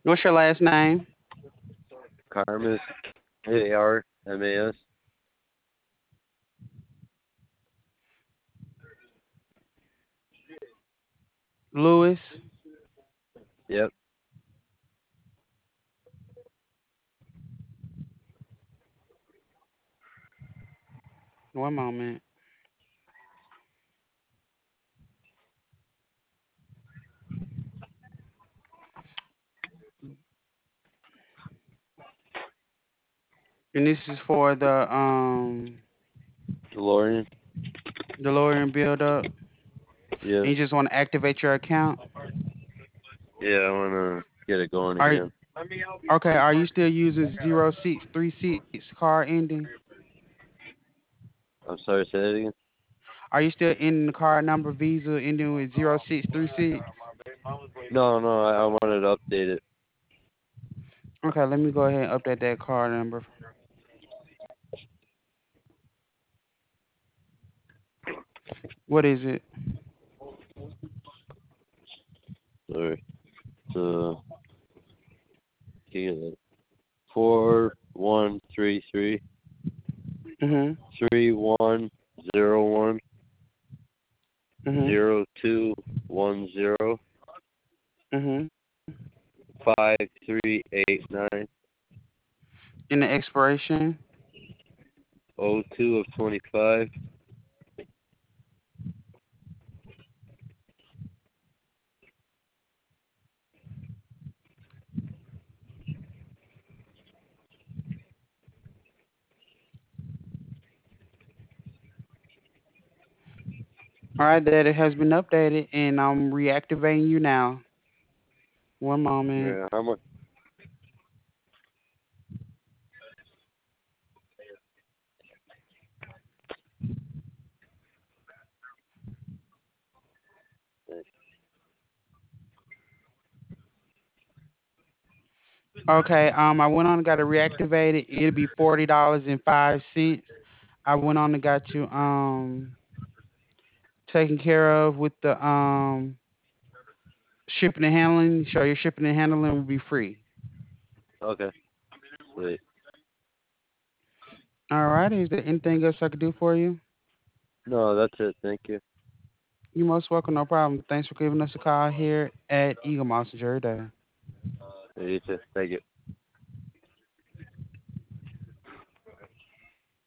What's your last name? Karmas, ARMAS. Lewis. Yep. One moment. And this is for the DeLorean. DeLorean build up. Yeah. And you just want to activate your account. Yeah, I wanna get it going Are again. okay, are you still using 0636 car ending? I'm sorry, say that again. Are you still in the card number Visa ending with 0636? No, I wanted to update it. Okay, let me go ahead and update that card number. What is it? Sorry. So, yeah, 4133 Mhm. 3101 Mhm. 0210 Mhm. 5389 In the expiration. 02 of 25. All right, that it has been updated, and I'm reactivating you now. One moment. Yeah, how much? Okay. I went on and got it reactivated. It'll be $40.05. I went on and got you taken care of with the shipping and handling. So your shipping and handling will be free. Okay, wait. All right. Is there anything else I could do for you? No, that's it. Thank you. You're most welcome. No problem. Thanks for giving us a call here at Eagle Moss. Enjoy your day. You too. Thank you.